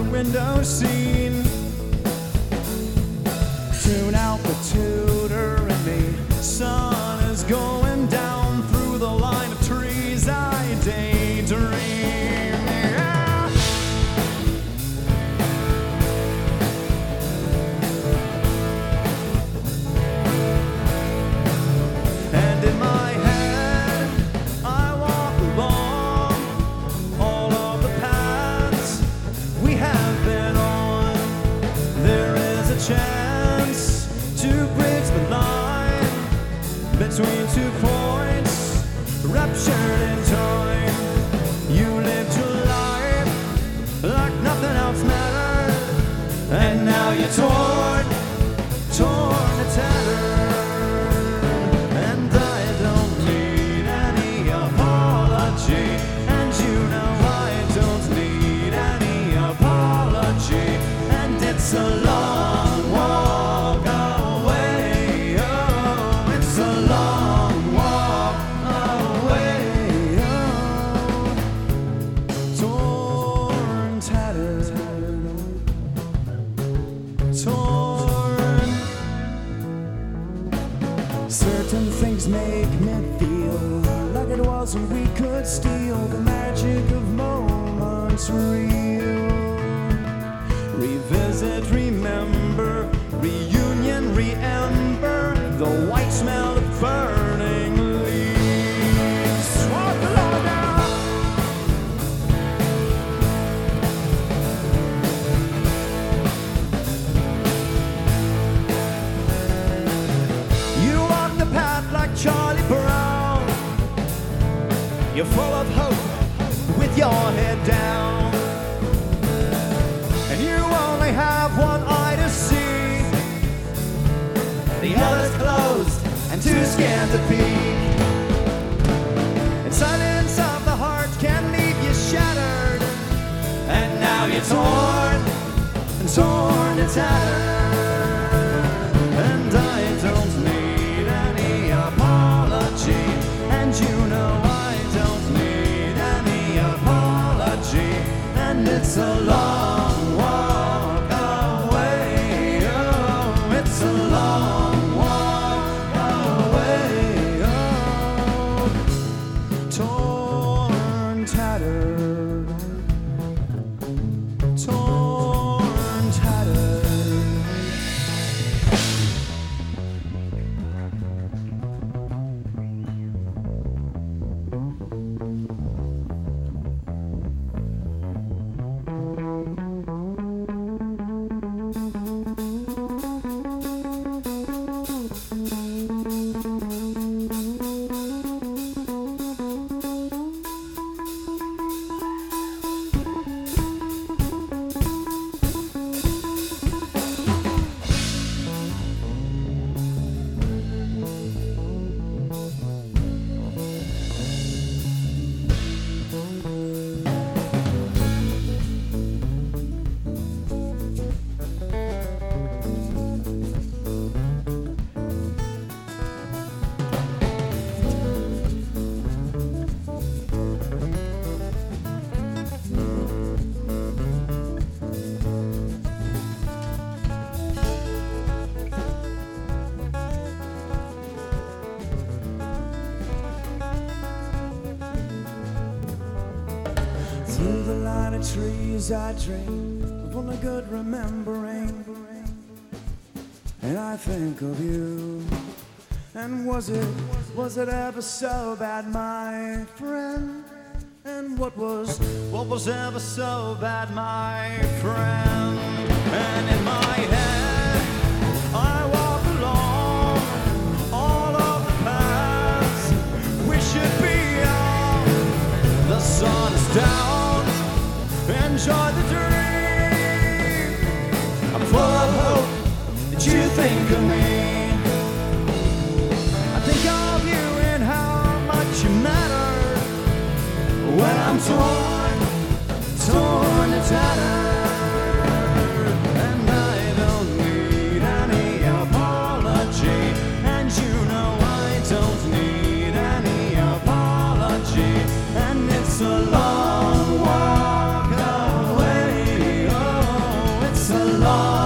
window scene. Tune out the tutor in me. Sun is going down through the line of trees. I daydream. Yeah. And in my head, I walk along all of the paths we have been on. There is a chance to bridge the line between 2 points, ruptured in time. You lived your life like nothing else mattered, and now you're torn and tattered. And I don't need any apology, and you know I don't need any apology. And it's a long walk away, oh, it's a long walk away, oh. Torn, tattered, torn. Certain things make me feel like it wasn't we could steal the magic of moments real. Revisit, remember, reunion, re-ember, the white smell of burning leaves. Walk along now. You walk the path like Charlie Brown. You're full of hope with your head down. And you only have one eye to see. The other's closed and too scared to peek. And silence of the heart can leave you shattered. And now you're torn and tattered. And I don't need any apology, and you know I don't need any apology. And it's a long walk away, oh, it's a long walk away, oh. Torn, tattered, torn, tattered. Through the line of trees I dream of a good remembering, and I think of you. And was it ever so bad, my friend? And what was ever so bad, my friend? And in my head I walk along all of the paths we should be on. The sun is down. Enjoy the dream. I'm full of hope that you think of me. I think of you and how much you matter. When I'm torn and tattered, and I don't need any apology, and you know I don't need any apology, and it's a long walk away, oh, long.